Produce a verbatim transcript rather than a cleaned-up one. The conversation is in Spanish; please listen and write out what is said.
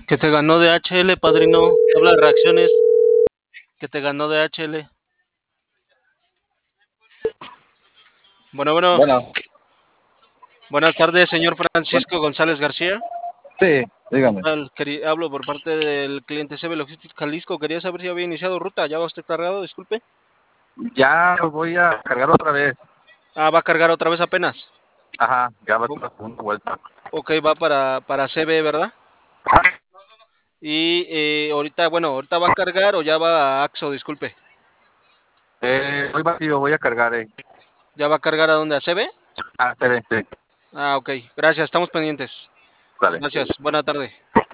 Que te ganó D H L, padrino. Habla de reacciones. Que te ganó D H L. Bueno, bueno. Bueno, Buenas tardes, señor Francisco González García. sí, ¿Qué dígame. tal? Querí- Hablo por parte del cliente C B Logistics Jalisco. Quería saber si había iniciado ruta. ¿Ya va usted cargado? Disculpe. Ya lo voy a cargar otra vez. Ah, va a cargar otra vez apenas. Ajá, ya va a ser O- la segunda vuelta. ok, va para, para C B, ¿verdad? Ajá. Y eh, ahorita, bueno, ahorita va a cargar o ya va a Axo, disculpe. Eh, voy vacío, voy a cargar. Eh. ¿Ya va a cargar a dónde? ¿A C B? Ah, espere, sí, Ah, ok. Gracias, estamos pendientes. dale. Gracias. Buena tarde.